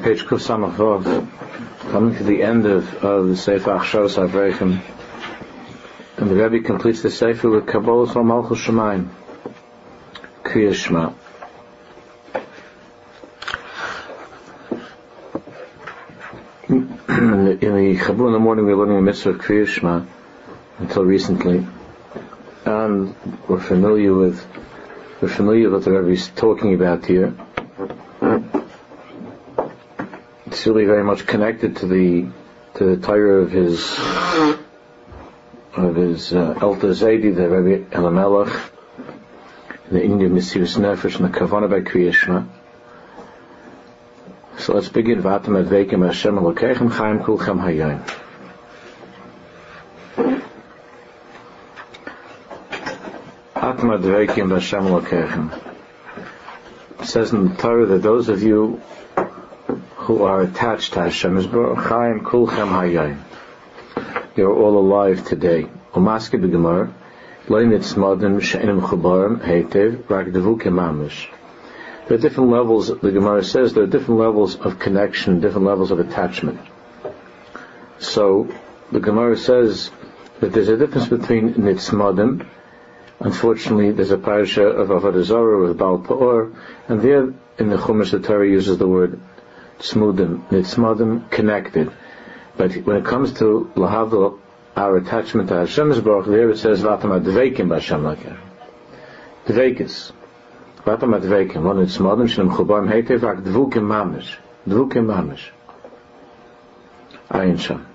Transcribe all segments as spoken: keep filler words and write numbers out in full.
page Kuf Samach Vav, coming to the end of, of the Sefer Achshavos Avreichim, and the Rebbe completes the Sefer with Kabbalah from Malchus Shemayim, Kriyas Shema. In the, in the Chabur in the morning we were learning the mitzvah of Kriyas Shema until recently, and we're familiar with we're familiar with what the Rebbe is talking about here. It's really very much connected to the to the Torah of his of his uh, Elta Zaidi, the Rebbe Elimelech, the Indian Mesiras Nefesh, and the Kavanah by Kriyas Shema. So let's begin. Vatam adveikim Hashem Elokeichem Chaim Kulchem Hayom. Vatam adveikim Hashem Elokeichem. It says in the Torah that those of you who are attached to Hashem is Chaim Kulchem Hayom. You're all alive today. Umaske b'gemar Lein Nitzmadim She'enim Chubarim Heitev Rak Devu Kemamish. There are different levels, the Gemara says, there are different levels of connection, different levels of attachment. So, the Gemara says that there's a difference between Nitzmadim. Unfortunately, there's a parasha of Avodah Zarah with Baal Pa'or, and there in the Chumash the Torah uses the word Tzmudim, Nitzmadim, connected. But when it comes to Lahavdil, our attachment to Hashem's Baruch, there it says, Vatam adveikim b'Hashem Elokeichem. Dveikis. Vatam adveikim, one Nitzmadim, She'enim Chubarim Heitev, Rak Dvukim Mamish. Dvukim Mamish. Ayin Sham.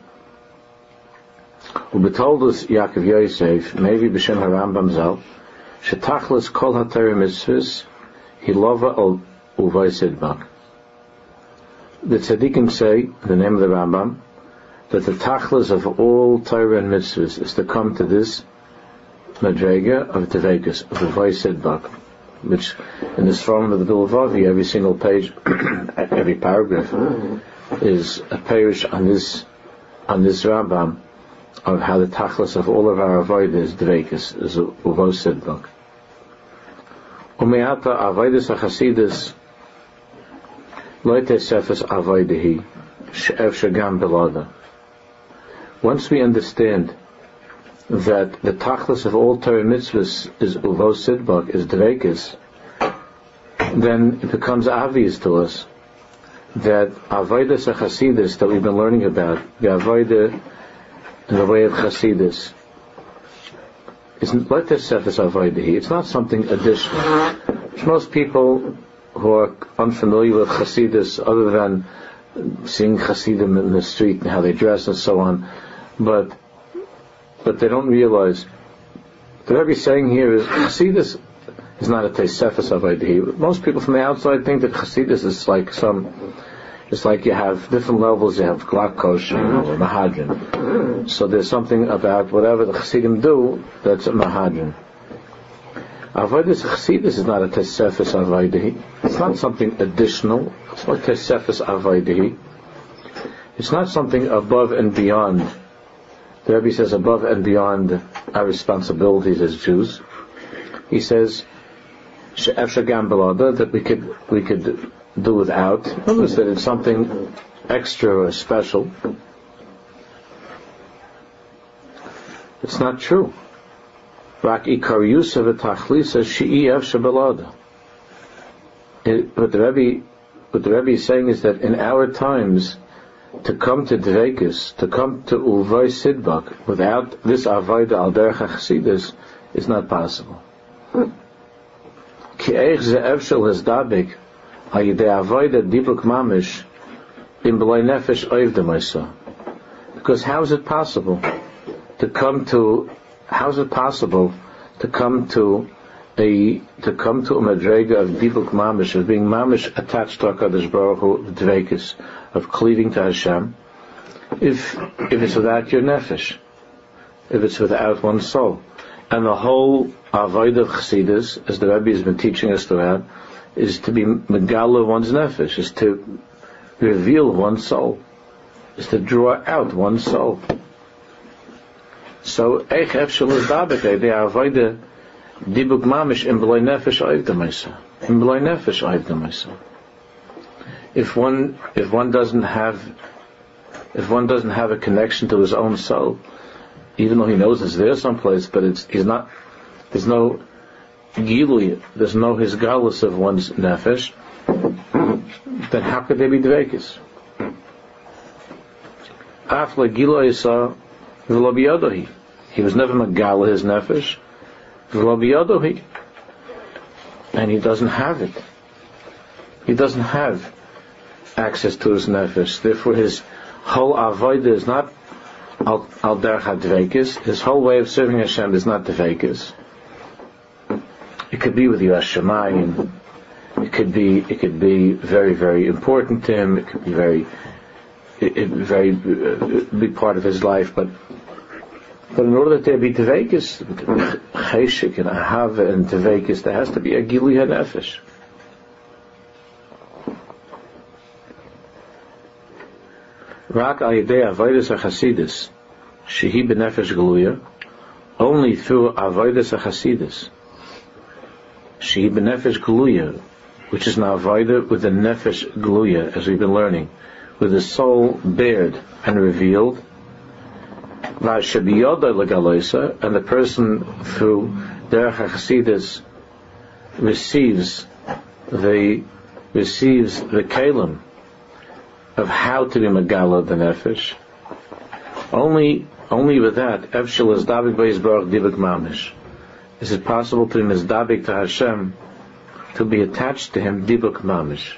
Ubetoldus Yaakov Yosef, maybe b'Shem HaRambam Zal, Shetachlis Kol HaTorah Mitzvahs, Hilova Al Uvay Sidbak. The tzaddikim say, in the name of the Rambam, that the tachlis of all Torah and mitzvahs is to come to this madrega of Tevekus, of the Uvay Sidbak, which in this form of the Bilvavi, every single page, every paragraph, is a parish on this on this Rambam of how the tachlis of all of our avodah is Tevekus, is Uvay Sidbak. Umeata avodas achasidus loite sefes avodahi she'ef shagam belada. Once we understand that the tachlis of all Torah mitzvahs is Uvay Sidbak, is Dveikis, then it becomes obvious to us that Avodas HaChasidus that we've been learning about, the Avodah in the way of Chasidus, isn't let this Sefes Avodahi. It's not something additional. Which most people who are unfamiliar with Chasidus, other than seeing Chasidim in the street and how they dress and so on, but but they don't realize the Rebbe saying here is Chasidus is not a Tesefes Avodahi. Most people from the outside think that Chasidus is like some, it's like you have different levels. You have Glakosh or Mahadran. So there's something about whatever the Chasidim do that's a Mahadran. Avodas Chasidus is not a Tesefes Avodahi. It's not something additional. It's not Tesefes Avodahi. It's not something above and beyond. The Rebbe says above and beyond our responsibilities as Jews. He says she'ef shagam belada, that we could we could do without. Notice that it's something extra or special. It's not true. Rak ikar yusav v'tachlisa she'ef shebelada. What the Rebbe what the Rebbe is saying is that in our times, to come to Dveikis, to come to Uvay Sidbak, without this Avodah al derech HaChasidus, is not possible. Ki eich ze'ev shel hazdabik ha'yidei Avodah dibuk mamish im b'loi nefesh oiv d'maisa. Because how is it possible to come to how is it possible to come to a to come to a madrega of dibuk mamish, of being mamish attached to HaKadosh Baruch Hu, Dveikis, of cleaving to Hashem, if if it's without your nefesh, if it's without one's soul. And the whole avodah of Chassidus, as the Rebbe has been teaching us throughout, is to be megala one's nefesh, is to reveal one's soul, is to draw out one's soul. So, eich efshel is dabek, the avodah dibuk mamish im b'loi nefesh oiv d'maisa, im b'loi nefesh oiv d'maisa. if one if one doesn't have if one doesn't have a connection to his own soul, even though he knows it's there someplace, but it's he's not. There's no gilui. There's no his galus of one's nefesh. Then how could they be dveikis? After gilui saw v'lo biyadohi. He was never megala his nefesh. V'lo biyadohi. And he doesn't have it. He doesn't have access to his nefesh. Therefore, his whole avodah is not al al derech hadveikis. His whole way of serving Hashem is not dveikis. It could be with Yiras Shamayim. It could be. It could be very, very important to him. It could be very, it, it, very uh, big part of his life. But, but in order that there be dveikis, cheshik and ahava and dveikis, there has to be a gilui hanefesh. Rak al yedei avodas hachasidus, shehi benefesh geluya, only through avodas hachasidus, shehi benefesh geluya, which is now avodah with the nefesh geluya, as we've been learning, with the soul bared and revealed, v'ashabiyoda legaloisa, and the person through derech hachasidus receives the receives the kalim of how to be megala the nefesh. Only, only with that, efshel is dabik b'yizbarach dibuk mamish. Is it possible to be mizdabik to Hashem, to be attached to Him dibuk mamish?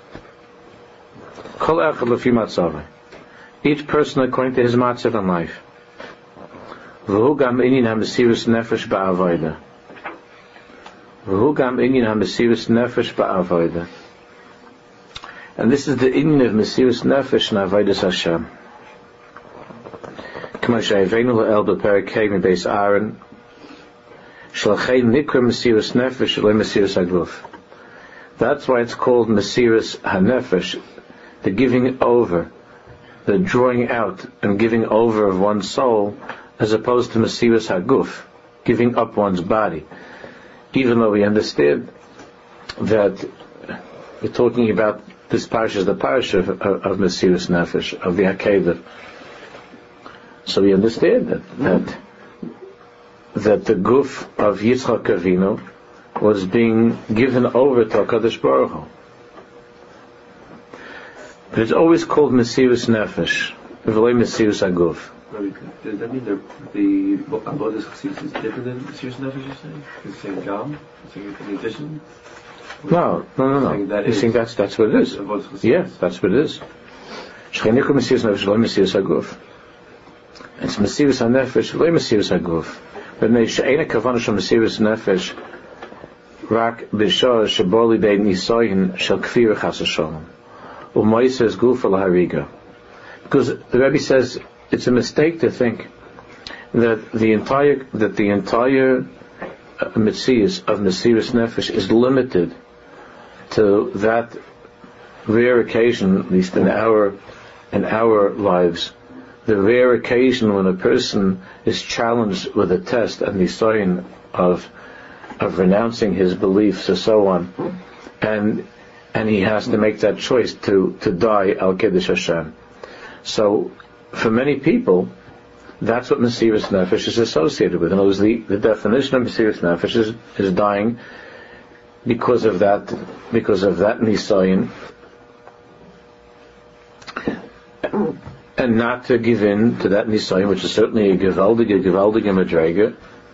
Kol echad lefi matzavah. Each person according to his matzav in life. V'hu gam inyan hamesirus nefesh ba'avodah. V'hu gam inyan hamesirus nefesh ba'avodah. And this is the inyan of Mesirus Nefesh and Avodas Hashem. K'mo she'avenu la'el b'perek Hey m'beis Aaron, shalachei nikra Mesirus Nefesh lo Mesirus Haguf. That's why it's called Mesirus HaNefesh, the giving over, the drawing out and giving over of one's soul, as opposed to Mesirus Haguf, giving up one's body. Even though we understand that we're talking about this parsha is the parsha of, of, of Mesirus Nefesh, of the Akedah. So we understand that that, that the guf of Yitzchak Avinu was being given over to HaKadosh Baruch Hu. But it's always called Mesirus Nefesh, v'lo Mesirus Haguf. Does that mean the the Avodas Chasidus is different than Mesirus Nefesh? You're saying it's saying gam, it's saying in addition. No, no, no, no. You think that's that's what it is? Yeah, that's what it is. Shechiniku Mesirus Nefesh, lo Mesirus Haguf. It's Mesirus HaNefesh, lo Mesirus Haguf. But she'eina kavana shel Mesirus Nefesh, rak b'shor shebor lidei nisoyin shel kfir chas v'sholom, u'moises guf l'hariga. Because the Rebbe says it's a mistake to think that the entire that the entire uh, Metzius of Mesirus Nefesh is limited to that rare occasion, at least in our in our lives, the rare occasion when a person is challenged with a test and the sign of of renouncing his beliefs or so on, and and he has to make that choice to to die al kiddush Hashem. So for many people, that's what Mesirus Nefesh is associated with. In other words, the, the definition of Mesirus Nefesh is, is dying because of that, because of that nisayin, and not to give in to that nisayin, which is certainly a gewaldige, gewaldige madrega.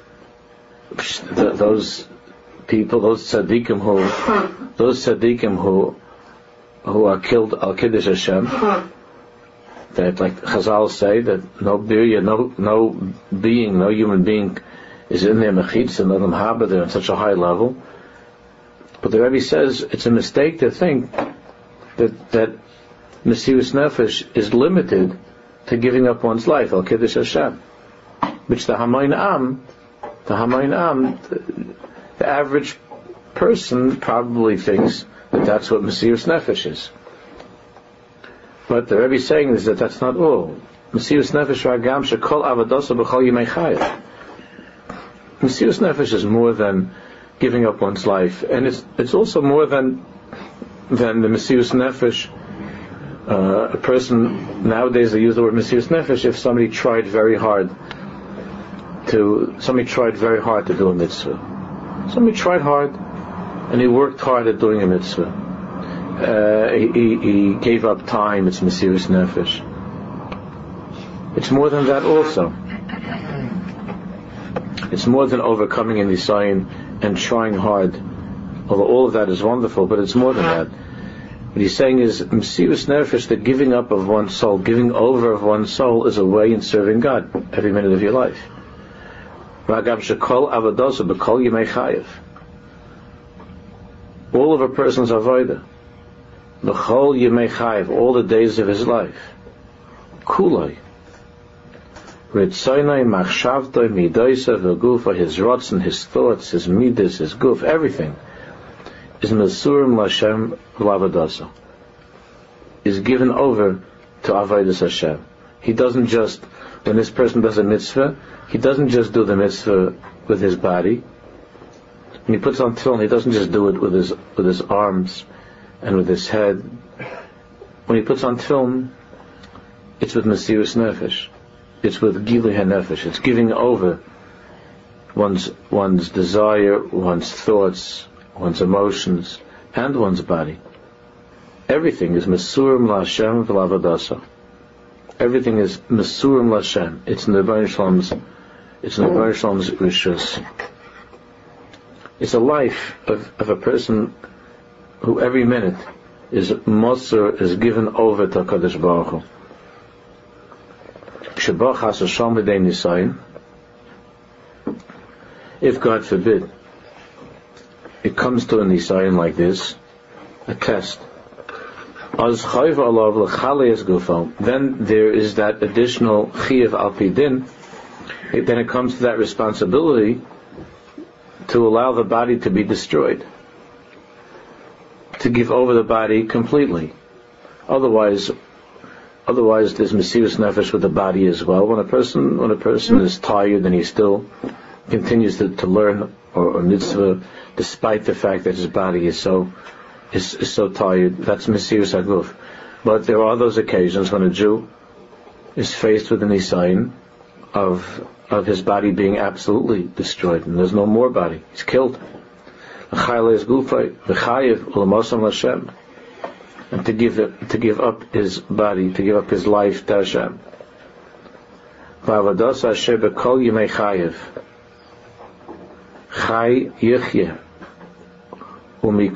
Those people, those tzaddikim who, those tzaddikim who, who are killed al kiddush Hashem, that, like Chazal say, that no birya, no no being, no human being is in their mechitz and them haba there on such a high level. But the Rebbe says it's a mistake to think that that Mesirus Nefesh is limited to giving up one's life, al kiddush Hashem, which the Hamayin Am, the Hamayin Am, the, the average person probably thinks that that's what Mesirus Nefesh is. But the Rebbe is saying is that that's not all. Mesirus Nefesh ragam shekol avadosa b'chol yimei chayah. Mesirus Nefesh is more than giving up one's life, and it's it's also more than then the Mesirus Nefesh, uh, a person, nowadays they use the word Mesirus Nefesh if somebody tried very hard to, somebody tried very hard to do a mitzvah. Somebody tried hard, and he worked hard at doing a mitzvah. Uh, he, he, he gave up time, it's Mesirus Nefesh. It's more than that also. It's more than overcoming in Nisayin and trying hard. Although all of that is wonderful, but it's more than that. What he's saying is, Mesirus Nefesh, the giving up of one's soul, giving over of one's soul, is a way in serving God every minute of your life. Ragam shekol avodosa b'kol yimei chayev. All of a person's avodah, b'chol yimei chayev, all the days of his life, kulay, ritzaynai machshavtoi midoisa v'gufa, his rotzen, his thoughts, his midas, his guf, everything is mesurim l'Hashem v'lavodosa, is given over to avodas Hashem. He doesn't just, when this person does a mitzvah, he doesn't just do the mitzvah with his body. When he puts on tefillin, he doesn't just do it with his with his arms and with his head. When he puts on tefillin, it's with Mesirus Nefesh. It's with Gilui HaNefesh. It's giving over one's one's desire, one's thoughts, one's emotions, and one's body. Everything is Mesurim LaHashem V'Lavadasa. Everything is Mesurim LaHashem. It's in the Rebbeinu Shalom's, it's in the Rebbeinu Shalom's Rishus. It's a life of, of a person who every minute is Mosur, is given over to HaKadosh Baruch Hu. Shebach HaShasham B'dei Nisayin. If God forbid it comes to a Nisayin like this, a test, then there is that additional Chiyav Al Pi Din. Then it comes to that responsibility to allow the body to be destroyed, to give over the body completely. Otherwise, otherwise there's Mesirus Nefesh with the body as well. When a person, when a person is tired and he still continues to, to learn or, or mitzvah, despite the fact that his body is so is, is so tired, that's Mesirus Haguf. But there are those occasions when a Jew is faced with an Nisayin of of his body being absolutely destroyed, and there's no more body. He's killed. And to give it, to give up his body, to give up his life to Hashem. Chai yichye. But the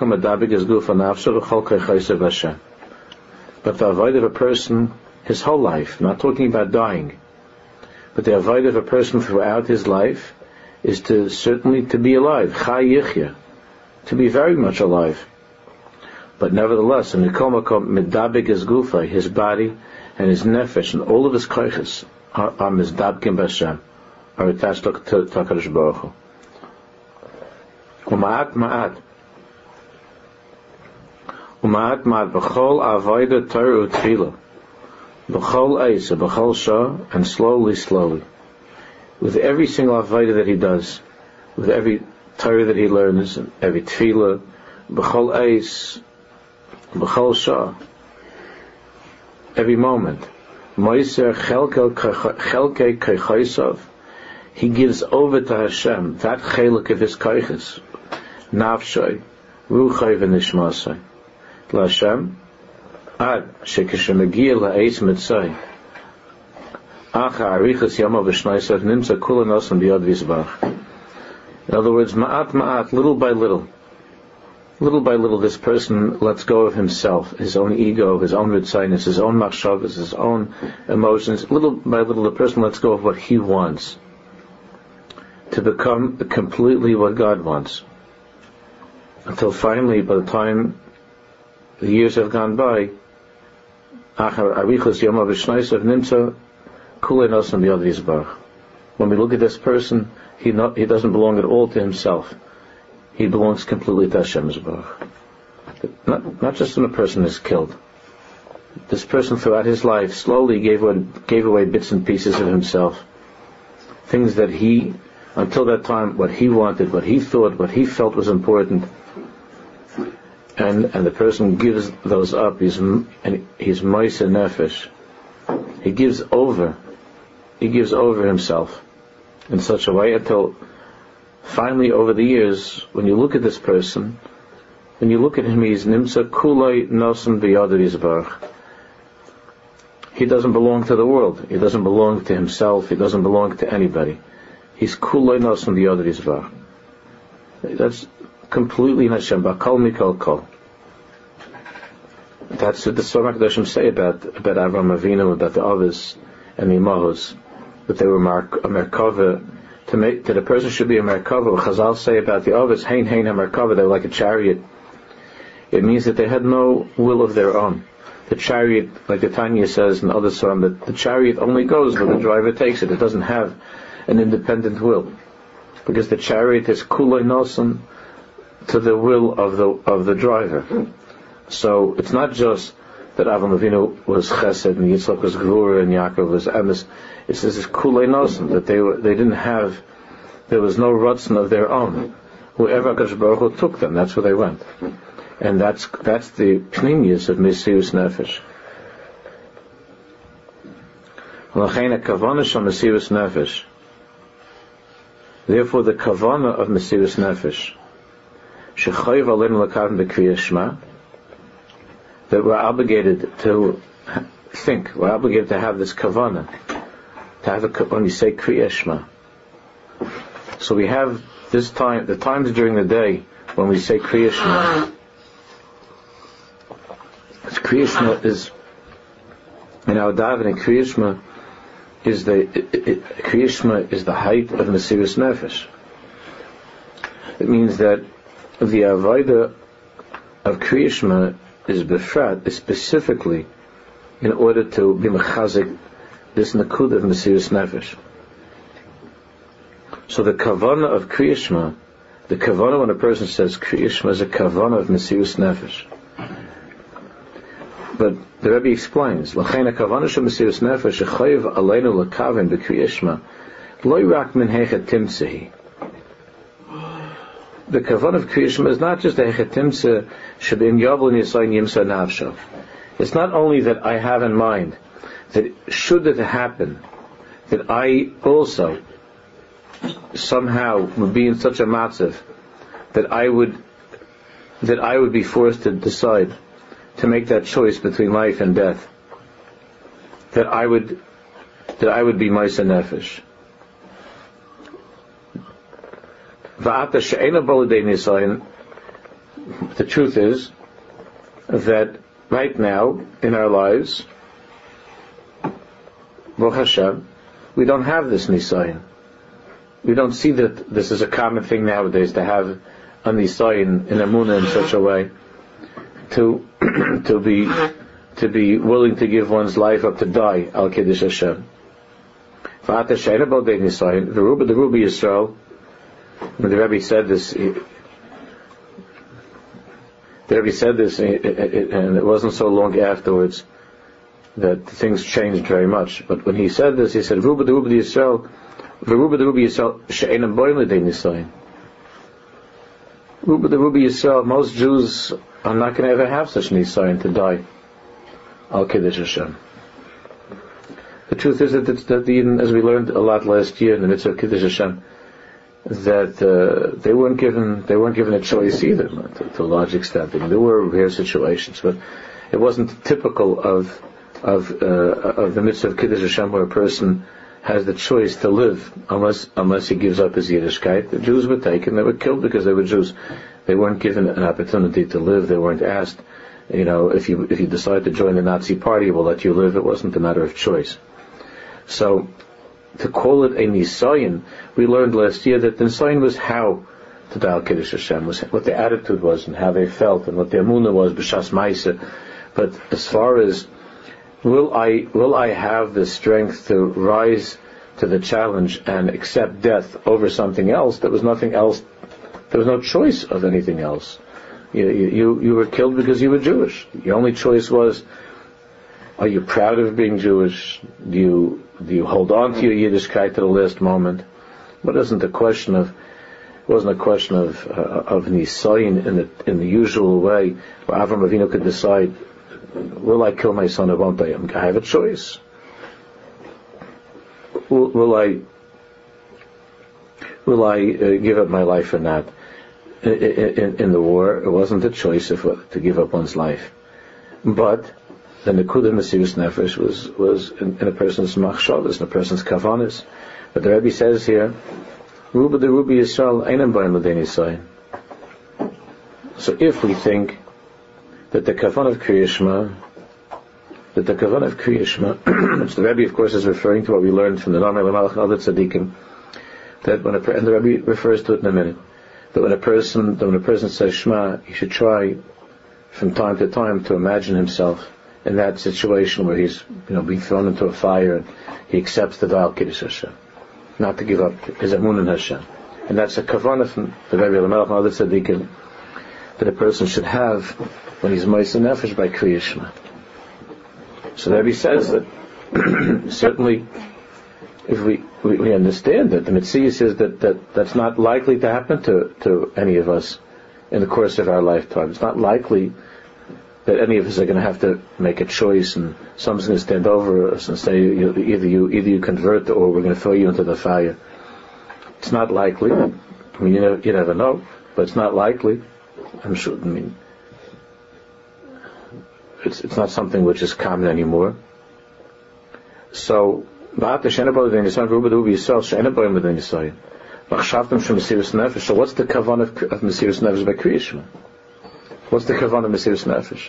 avoid of a person, his whole life, not talking about dying, but the avoid of a person throughout his life is to certainly to be alive, chai yichya, to be very much alive. But nevertheless, in the komakom medabig his gufa, his body and his nefesh and all of his koiches are, are mizdabkim b'Hashem, are attached to HaKadosh Baruch Hu. U'ma'at ma'at U'ma'at ma'at b'chol avoida Torah u'tefillah, b'chol eis, b'chol shah, and slowly, slowly, with every single avoida that he does, with every Torah that he learns, every tefillah, b'chol eis, b'chol shah, every moment, moiser chelkei keichaisav, he gives over to Hashem that chelik of his keiches, nafshay, ruchay v'nishmasay, l'Hashem, ad shekeshemegia la'eis mitzay, acha arichas yama v'shnaisav nimsa kula nosam b'yad v'yizbach. In other words, ma'at ma'at, little by little, little by little, this person lets go of himself, his own ego, his own ritzaynus, his own machshavas, his own emotions. Little by little, the person lets go of what he wants to become completely what God wants. Until finally, by the time the years have gone by, when we look at this person, he not, he doesn't belong at all to himself. He belongs completely to Hashem Yisbarach. Not, not just when a person is killed. This person throughout his life slowly gave away, gave away bits and pieces of himself. Things that he, until that time, what he wanted, what he thought, what he felt was important. and and the person gives those up, he's and he's Moise Nefesh. He gives over, he gives over himself in such a way until finally, over the years, when you look at this person, when you look at him, he's Nimsa Kulai Nosan B'Yad Yisbarach. He doesn't belong to the world. He doesn't belong to himself. He doesn't belong to anybody. He's Kulai Nosan B'Yad Yisbarach. That's completely Hashem. Bakal Mikal Kol. That's what the Zohar HaKadoshim say about about Avraham Avinu, about the Avos and the Imahos, that they were mar- a Merkava. To make that a person should be a Merkava. Chazal say about the Avos, Hein Hein HaMerkava, they were like a chariot. It means that they had no will of their own. The chariot, like the Tanya says in other Psalm, that the chariot only goes where the driver takes it. It doesn't have an independent will, because the chariot is kulay nosan to the will of the of the driver. So it's not just that Avraham Avinu was Chesed and Yitzchak was Gvura and Yaakov was Emes. It says it's kulay nosan, that they were they didn't have, there was no Ratzon of their own. Whoever HaKadosh Baruch Hu took them, that's where they went. And that's that's the pnimius of Mesirus Nefesh. L'chein hakavana shel Mesirus Nefesh. Therefore, the kavana of Mesirus Nefesh, shechayiv aleinu lakaven b'kriyas Shema, that we're obligated to think, we're obligated to have this kavana, to have a, when we say kriyas Shema. So we have this time, the times during the day when we say kriyas Shema. Kriyas Shema is, in our davening, Kriyas Shema is the Kriyas Shema is the height of Mesirus Nefesh. It means that the avodah of Kriyas Shema is befrat, is specifically in order to be mechazik this nakud of Mesirus Nefesh. So the kavana of Kriyas Shema, the kavana when a person says Kriyas Shema is a kavana of Mesirus Nefesh. But the Rebbe explains, "L'chein hakavana shel Mesirus Nefesh shechayiv aleinu lekaven b'kriyas Shema lo rak min hechet timtzei." The kavan of Kriyas Shema is not just a hechet timtzei shebim yavol nisayin yimsa nafsho. It's not only that I have in mind that should it happen that I also somehow would be in such a matzav that I would that I would be forced to decide to make that choice between life and death, that I would that I would be Ma'aseh Nefesh. The truth is that right now in our lives, Baruch Hashem, we don't have this nisayin. We don't see that this is a common thing nowadays to have a nisayin in Emunah in such a way to to be to be willing to give one's life up to die al kiddush Hashem. V'ata she'ena b'odei nisayin v'ruba the Rubi Yisrael. When the Rebbe said this, he, the Rebbe said this, it, it, and it wasn't so long afterwards that things changed very much. But when he said this, he said, "V'ruba the Rubi Yisrael, v'ruba the Rubi Yisrael she'ena b'odei nisayin." Ruba the Rubi Yisrael, most Jews are not going to ever have such nisayin to die al kiddush Hashem. The truth is that, that even as we learned a lot last year in the mitzvah of kiddush Hashem, that uh, they weren't given they weren't given a choice either to, to a large extent. I mean, there were rare situations, but it wasn't typical of of uh, of the mitzvah of kiddush Hashem where a person has the choice to live unless unless he gives up his Yiddishkeit. The Jews were taken; they were killed because they were Jews. They weren't given an opportunity to live. They weren't asked, you know, if you if you decide to join the Nazi party, we'll let you live. It wasn't a matter of choice. So, to call it a nisayin, we learned last year that the nisayin was how to die al kiddush Hashem, was what their attitude was and how they felt and what their emunah was b'shas ma'aseh. But as far as will I will I have the strength to rise to the challenge and accept death over something else? There was nothing else. There was no choice of anything else. You, you, you were killed because you were Jewish. The only choice was, are you proud of being Jewish? Do you, do you hold on to your Yiddishkeit to the last moment? But it isn't a question of, It wasn't a question of uh, of nisayin in the in the usual way, where Avram Avinu could decide, will I kill my son or won't I? I have a choice. Will, will I will I uh, give up my life or not? In, in, in the war, it wasn't a choice of, to give up one's life, but the nekuda Mesiras Nefesh was was in, in a person's machshavas, in a person's kavanas. But the Rebbe says here, Ruba de Rubi Yisrael Einam Bayim L'Dei Nisayin. So if we think that the kavan of Kriya Shema, that the kavan of Kriya Shema, which the Rebbe of course is referring to what we learned from the Namei L'Malach and other tzaddikim, that when a and the Rebbe refers to it in a minute, that when a person that when a person says Shema, he should try from time to time to imagine himself in that situation where he's, you know, being thrown into a fire and he accepts the Val Kiddush Hashem, not to give up his amun in Hashem. And that's a kavanah from the Rebbe L'Melech and other tzaddikim that a person should have when he's Moshe Nefesh by Kriya Shema. So the Rebbe says that certainly if we, we, we understand that the Mitzvah says that, that that's not likely to happen to, to any of us in the course of our lifetime. It's not likely that any of us are going to have to make a choice and someone's going to stand over us and say, you, either you either you convert or we're going to throw you into the fire. It's not likely. I mean, you never, you never know, but it's not likely. I'm sure. I mean, it's it's not something which is common anymore. So, so what's the kavan of, of Mesiras Nefesh by Kriya Shema? What's the kavan of Mesiras Nefesh?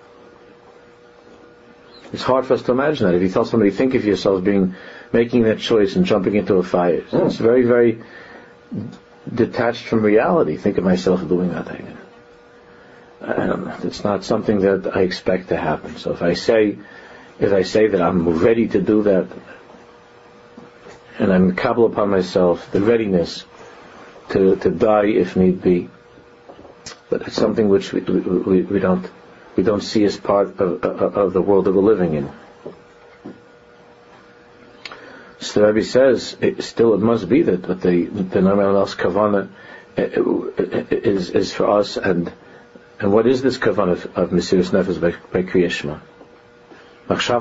It's hard for us to imagine that. If you tell somebody, think of yourself being, making that choice and jumping into a fire, mm. it's very, very detached from reality. Think of myself doing that thing. Um, it's not something that I expect to happen. So if I say, if I say that I'm ready to do that, and I'm kabbalah upon myself the readiness to to die if need be, but it's something which we, we, we don't we don't see as part of, of, of the world that we're living in. So the Rebbe says, it, still it must be that, that the the Normal else Kavana is is for us, and and what is this Kavana of, of Mesiras Nefesh by, by Kriya Shema? Now, if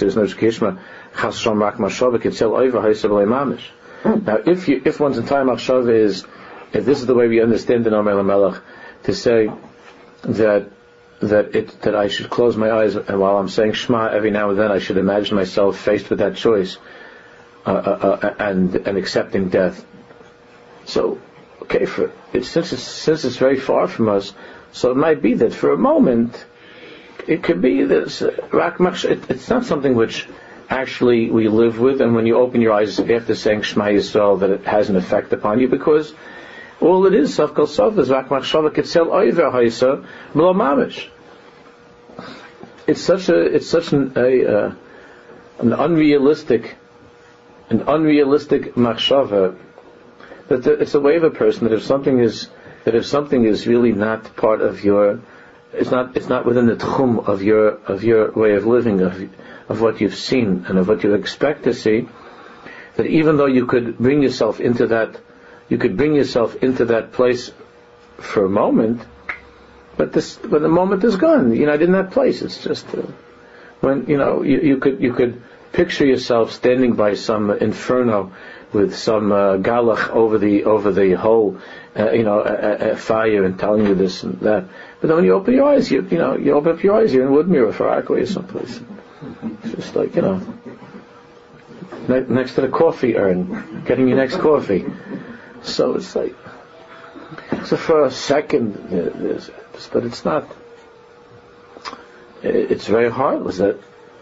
you, if one's entire machshava is, if this is the way we understand the Normal Melech, to say that that it that I should close my eyes and while I'm saying Shema every now and then I should imagine myself faced with that choice uh, uh, uh, and and accepting death. So, okay, for it, since it's since it's very far from us, so it might be that for a moment. It could be this uh, it's not something which actually we live with, and when you open your eyes after saying Shema Yisrael that it has an effect upon you, because all it is, Saf Kol Sof, is Rak Machshava Ketzel Oiver Haisa B'lo Mamish. It's such a, it's such an, a, uh, an unrealistic, an unrealistic Machshava that the, it's a way of a person that if something is, that if something is really not part of your It's not. It's not within the tchum of your of your way of living, of of what you've seen and of what you expect to see. That even though you could bring yourself into that, you could bring yourself into that place for a moment, but this, but the moment is gone. You're not in that place. It's just uh, when you know you, you could you could picture yourself standing by some inferno with some uh, galach over the over the whole, uh, you know, a, a fire and telling you this and that. But then when you open your eyes, you you know, you open up your eyes, you're in Woodmere or Farakway or someplace. It's just like, you know, ne- next to the coffee urn, getting your next coffee. So it's like, so for a second, there's, but it's not. It's very hard. Was that?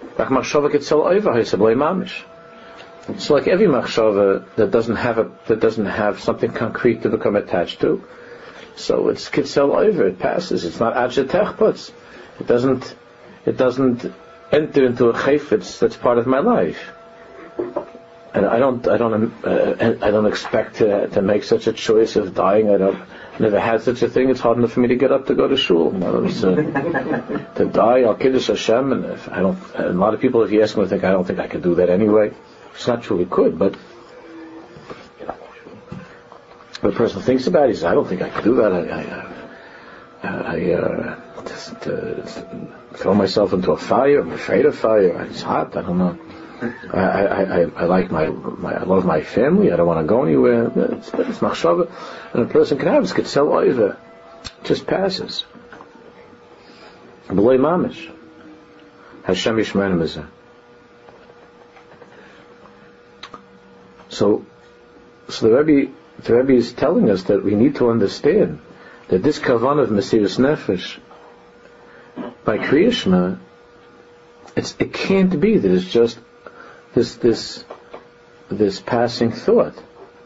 It's like every machshava that doesn't have a that doesn't have something concrete to become attached to. So it's kitzel over. It passes. It's not adjetechputz. It doesn't. It doesn't enter into a chayfetz that's part of my life. And I don't. I don't. Uh, I don't expect to to make such a choice of dying. I don't. Never had such a thing. It's hard enough for me to get up to go to shul. In other words, uh, to die, I'll kiddush Hashem, and if I don't. A lot of people, if you ask me, think I don't think I could do that anyway. It's not true we could, but you know. When a person thinks about it, he says, I don't think I could do that. I, I, I, I uh, just uh, throw myself into a fire. I'm afraid of fire. It's hot. I don't know. I, I, I, I like my, my, I love my family. I don't want to go anywhere. It's, it's machshava. And a person can have this, could sell over. Just passes. B'loi mamish. Hashem yishmerim b'zeh. So, so the Rebbe, the Rebbe is telling us that we need to understand that this kavan of Mesiras Nefesh by Kriya Shema, it's it can't be that it's just this this this passing thought.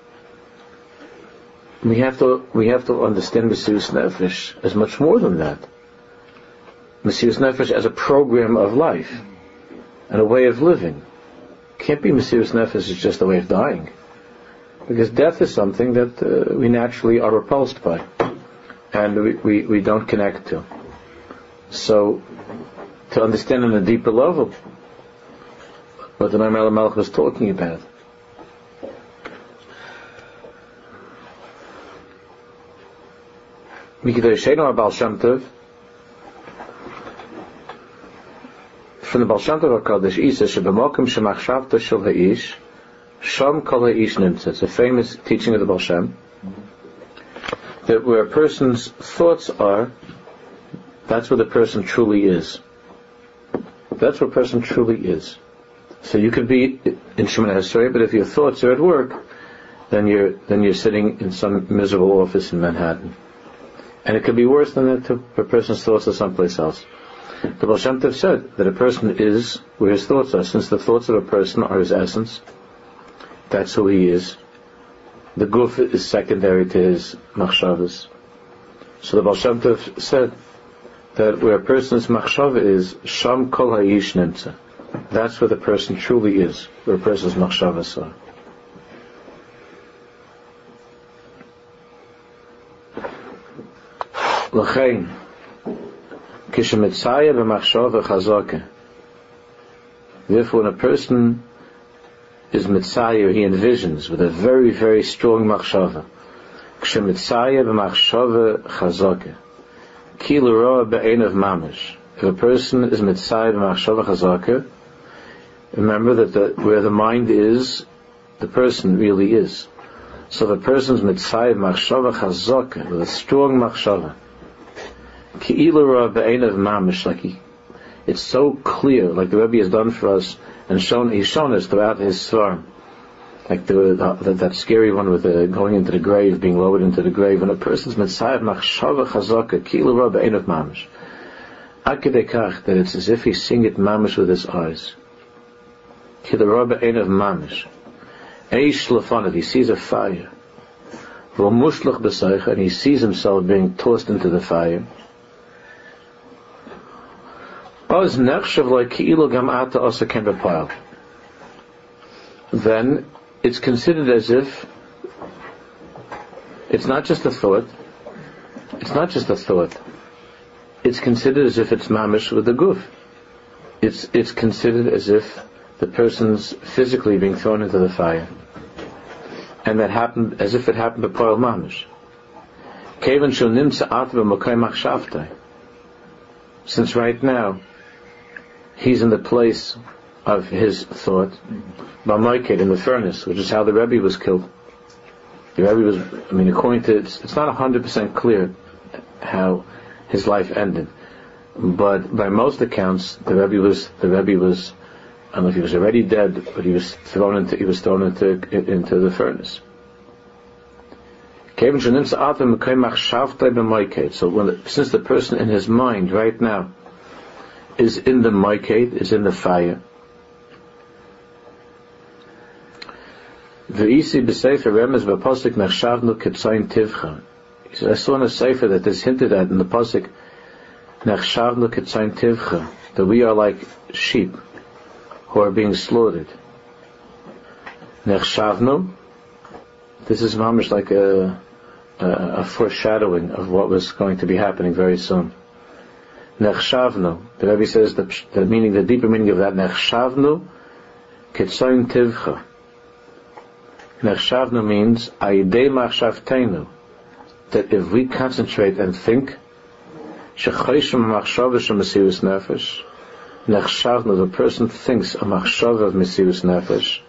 We have to we have to understand Mesiras Nefesh as much more than that. Mesiras Nefesh as a program of life and a way of living. Can't be Mesiras Nefesh is just a way of dying, because death is something that uh, we naturally are repulsed by, and we, we, we don't connect to. So, to understand on a deeper level what the Maimel Malach was talking about, Mikidei Baal Shem Tov, from the Baal Shem Tov HaKadosh, Isa shebemokim shemachshavta shel ha'ish sham kol ha'ish nimtza. It's a famous teaching of the Baal Shem, that where a person's thoughts are, that's where the person truly is. That's where a person truly is. So you could be in Shemoneh Esrei, but if your thoughts are at work, then you're then you're sitting in some miserable office in Manhattan. And it could be worse than that too. A person's thoughts are someplace else. The Baal Shem Tov said that a person is where his thoughts are. Since the thoughts of a person are his essence, that's who he is. The guf is secondary to his machshavas. So the Baal Shem Tov said that where a person's machshava is, sham kol ha'ish nimtza. That's where the person truly is, where a person's machshavas are. L'chein, kishemetzaya b'machshava chazaka. Therefore, when a person is mitzayir, he envisions with a very, very strong machshava. Kishemetzaya b'machshava chazaka. Ki l'roa be'einav mamish. If a person is mitzayir b'machshava chazaka, remember that the, where the mind is, the person really is. So the person's mitzayir b'machshava chazaka, with a strong machshava. Ki l'roa be'einav mamish, like he, it's so clear, like the Rebbe has done for us, and shown, he's shown us throughout his Svarim. Like the, the, that scary one with the going into the grave, being lowered into the grave. When a person's mitzayir machshava chazaka, ki l'roa be'einav mamish, akidekach, that it's as if he's seeing it mamish with his eyes. Ki l'roa be'einav mamish, eish lefanat, he sees a fire. V'o mushlach b'saycha, and he sees himself being tossed into the fire. Then it's considered as if it's not just a thought. It's not just a thought. It's considered as if it's mamish with the guf. It's it's considered as if the person's physically being thrown into the fire, and that happened as if it happened to Poel mamish. Since right now he's in the place of his thought, B'maiked, in the furnace, which is how the Rebbe was killed. The Rebbe was, I mean, according to, it's, it's not one hundred percent clear how his life ended, but by most accounts, the Rebbe was, the Rebbe was, I don't know if he was already dead, but he was thrown into, he was thrown into, into the furnace. So when the, since the person in his mind right now is in the maiked, is in the fire. V'isi b'sefer remez b'posik nechshavnu ketzayin tivcha. He says, I saw in a sefer that is hinted at in the posik nechshavnu ketzayin tivcha, that we are like sheep who are being slaughtered. Nechshavnu, this is mamish like a, a, a foreshadowing of what was going to be happening very soon. Nechshavnu, the Rebbe says the, the meaning, the deeper meaning of that, Nechshavnu ketzayin tivcha. Nechshavnu means Ayidei Machshavteinu, that if we concentrate and think, Shechoshim Machshava Shemesirus Nefesh, Nechshavnu, the person thinks a Machshava of Mesirus Nefesh,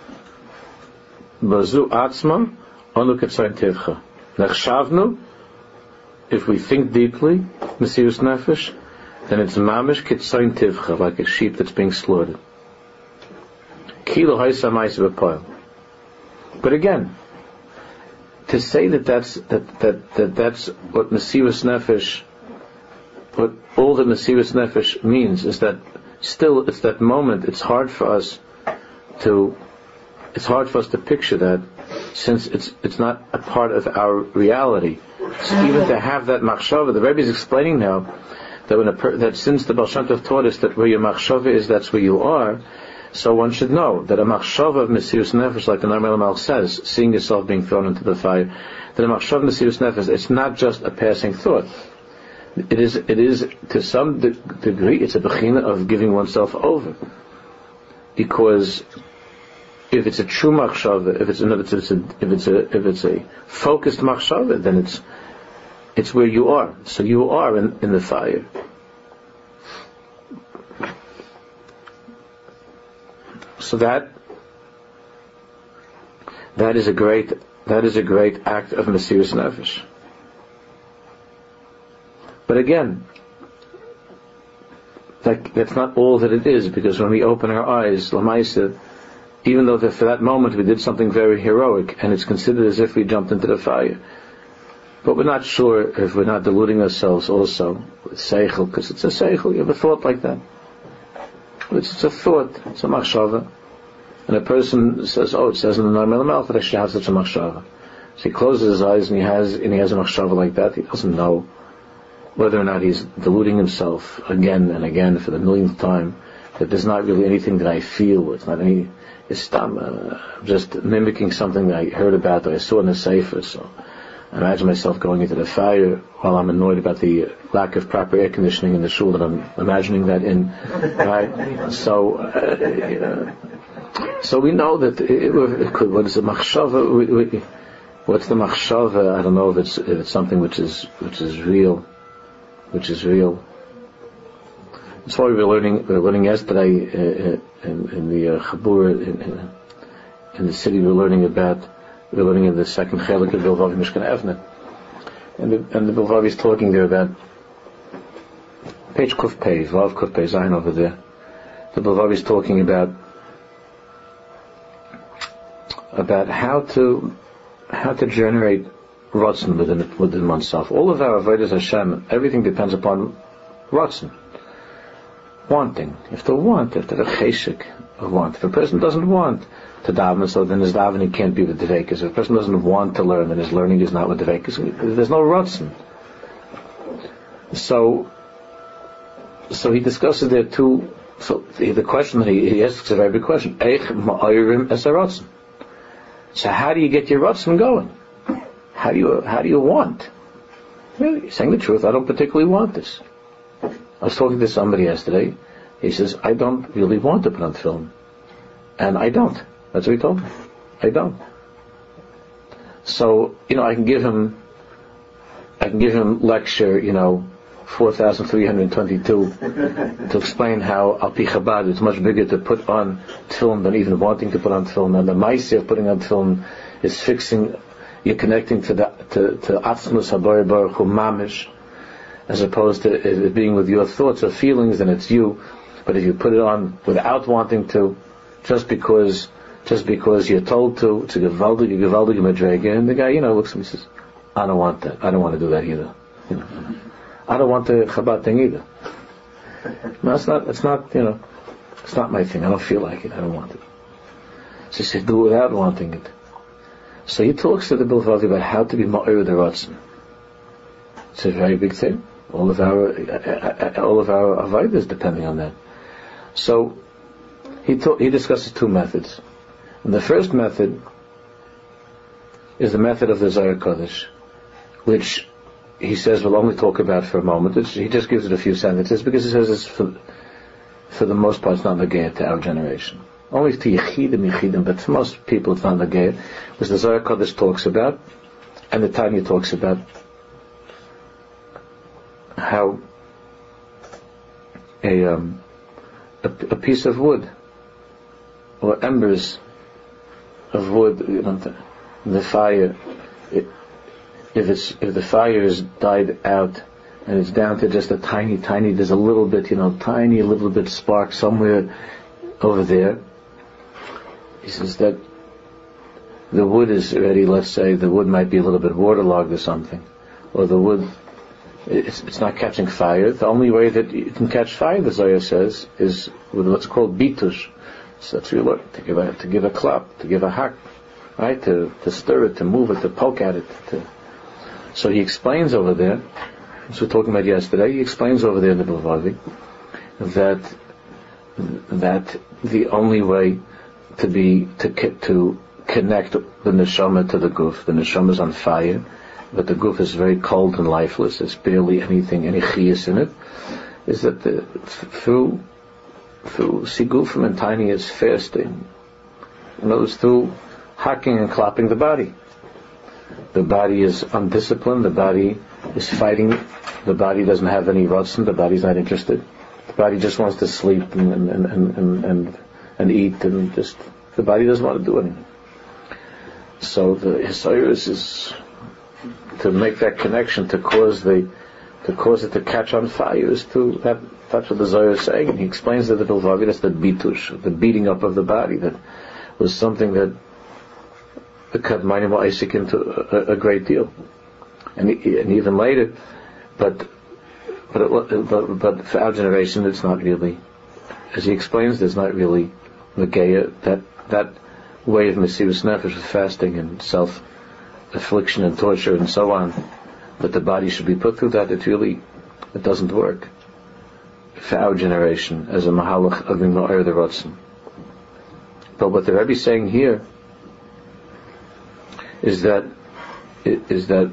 Bazu Atzma, Onu Ketzayin Tivcha. Nechshavnu, if we think deeply, Mesirus Nefesh, then it's Mamish Ketzayin Tivcha, like a sheep that's being slaughtered. Kilo Haisa Maisa B'Poil. But again, to say that that's that that, that that's what Mesirus Nefesh, what all that Mesirus Nefesh means is that still it's that moment. It's hard for us to it's hard for us to picture that, since it's it's not a part of our reality. So even to have that machshava, the Rebbe is explaining now that when a per, that since the Baal Shem Tov taught us that where your machshava is, that's where you are. So one should know that a machshava of Mesirus Nefesh, like the Narmel Mal says, seeing yourself being thrown into the fire, that a machshava of Mesirus Nefesh, it's not just a passing thought. It is, it is to some de- degree, it's a bechina of giving oneself over. Because if it's a true machshava, if it's a, if it's a, if it's a, if it's a focused machshava, then it's, it's where you are. So you are in, in the fire. So that that is a great that is a great act of Mesirus Nefesh. But again, that, that's not all that it is, because when we open our eyes, Lamaisa, even though that for that moment we did something very heroic, and it's considered as if we jumped into the fire, but we're not sure if we're not deluding ourselves also with seichel, because it's a seichel. You have a thought like that. It's, it's a thought, it's a machshava. And a person says, oh, it says in the Narmel Malach that I should have such a machshava. So he closes his eyes and he has and he has a machshava like that. He doesn't know whether or not he's deluding himself again and again for the millionth time, that there's not really anything that I feel, it's not any, it's uh, just mimicking something that I heard about, that I saw in the Sefer. So I imagine myself going into the fire while I'm annoyed about the lack of proper air conditioning in the shul that I'm imagining that in, right? So, uh, you know, so we know that it, it could, what is the machshava? What's the machshava? I don't know if it's if it's something which is which is real, which is real. That's why we were learning. We were learning yesterday uh, in, in the uh, Chabur in, in, in the city. We were learning about. We were learning in the second chelik of Bilvavi Mishkan Evne, and the, and the Bilvavi is talking there about page Kuf Pei, Vav Kuf Pei Zayin over there. The Bilvavi is talking about about how to how to generate Ratzon within within oneself. All of our avodas Hashem, everything depends upon Ratzon, wanting. You have to want. You have to have a cheshik of want. If a person doesn't want to daven, so then his davening can't be with Dveikus. If a person doesn't want to learn, then his learning is not with Dveikus. There's no Ratzon. So, so he discusses there two. So the, the question that he, he asks is a very big question. Eich ma'ayrim es Ratzon. So how do you get your Ratzon going? How do you how do you want? Really, you're saying the truth. I don't particularly want this. I was talking to somebody yesterday. He says, I don't really want to put on film, and I don't. That's what he told me. I don't. So you know, I can give him, I can give him lecture, you know, four thousand three hundred twenty-two, to explain how Al Pi Chabad it's much bigger to put on film than even wanting to put on film, and the ma'aseh of putting on film is fixing, you're connecting to the to to Atzmus Habar Baruch Hu Mamish, as opposed to it being with your thoughts or feelings, then it's you. But if you put it on without wanting to, just because just because you're told to, it's a gewaldige, gewaldige madrega, and the guy, you know, looks at me and says, I don't want that. I don't want to do that either. You know, I don't want the Chabad thing either. No, it's not. It's not. You know, it's not my thing. I don't feel like it. I don't want it. So he said, do it without wanting it. So he talks to the Bilvavi about how to be ma'ir the Ratzon. It's a very big thing. All of our, all of our avodas depending on that. So he ta- he discusses two methods. And the first method is the method of the Zohar Kodesh, which he says we'll only talk about for a moment. It's, he just gives it a few sentences because he says it's for, for the most part it's not negayah to our generation. only to Yechidim, Yechidim, but for most people it's not Nagaya, which the Zohar Kodesh talks about, and the Tanya talks about how a, um, a, a piece of wood, or embers of wood, you know, the, the fire, it, if it's if the fire is died out and it's down to just a tiny, tiny, there's a little bit, you know, tiny little bit spark somewhere over there. He says that the wood is already, let's say, the wood might be a little bit waterlogged or something, or the wood, it's, it's not catching fire. The only way that you can catch fire, the Zohar says, is with what's called bitush. So that's really what, to give a, to give a clap, to give a hack, right? To, to stir it, to move it, to poke at it. To, so he explains over there, as we were talking about yesterday, he explains over there in the Bilvavi, that, that the only way to be, to, to connect the neshama to the guf, the neshama is on fire, but the guf is very cold and lifeless, there's barely anything, any chiyas in it, is that the, through through sigufim and tiny is fasting. In other words, through hacking and clapping the body. The body is undisciplined, the body is fighting, the body doesn't have any ratzon, the body's not interested. The body just wants to sleep and and, and, and, and, and eat, and just, the body doesn't want to do anything. So the Hisayrus is to make that connection, to cause the to cause it to catch on fire, is to have, that's what the Zohar is saying, and he explains that the Bilvavi, that's the bitush, the beating up of the body, that was something that the Kadmanim were Isaac into a, a great deal, and, and even later, but but, it, but but for our generation, it's not really, as he explains, there's not really the Geya, that that way of Mesirus Nefesh with fasting and self affliction and torture and so on, that the body should be put through that, it really, it doesn't work for our generation as a mahalach of the Ma'ir the Ratzon. But what the Rebbe is saying here is that is that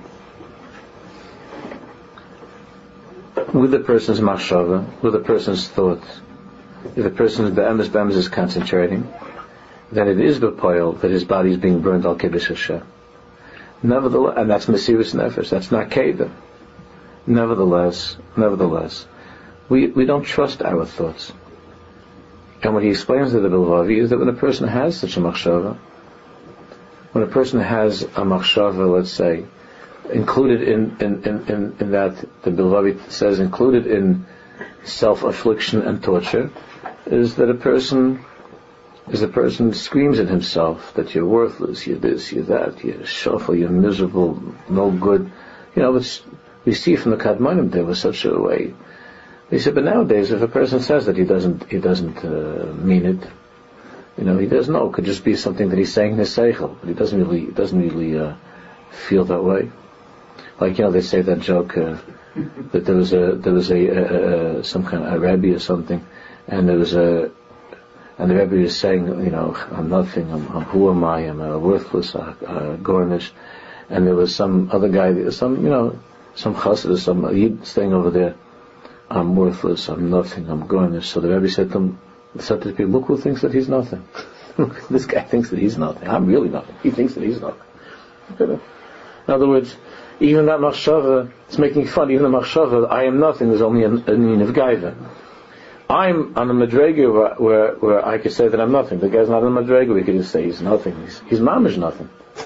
with a person's machshava, with a person's thoughts, if a person's be'emes be'emes is concentrating, then it is b'poil that his body is being burned al kiddush Hashem. Nevertheless, and that's Mesirus Nefesh, that's not Keda. Nevertheless, nevertheless, we, we don't trust our thoughts. And what he explains to the Bilvavi is that when a person has such a machshava, when a person has a machshava, let's say, included in, in, in, in, in that, the Bilvavi says, included in self-affliction and torture, is that a person is a person screams at himself that you're worthless, you're this, you're that, you're shuffle, you're miserable, no good. You know, it's, we see from the Kadmanim there was such a way. They said, but nowadays, if a person says that he doesn't, he doesn't uh, mean it, you know, he doesn't know. It could just be something that he's saying in his seichel, but he doesn't really, doesn't really uh, feel that way. Like, you know, they say that joke uh, that there was a, there was a, a, a some kind of a rabbi or something, and there was a. And the Rebbe is saying, you know, I'm nothing, I'm, I'm who am I, I'm a worthless, uh, uh, gornish. And there was some other guy, some, you know, some chassid, some yid staying over there, I'm worthless, I'm nothing, I'm gornish. So the Rebbe said to him, said to the people, look who thinks that he's nothing. This guy thinks that he's nothing. I'm really nothing. He thinks that he's nothing. In other words, even that machshava, it's making fun, even the machshava, I am nothing, there's only a meaning of gaiva. I'm on a madrega where, where, where I could say that I'm nothing. The guy's not on a madrega, we could just say he's nothing. He's, he's mamish nothing.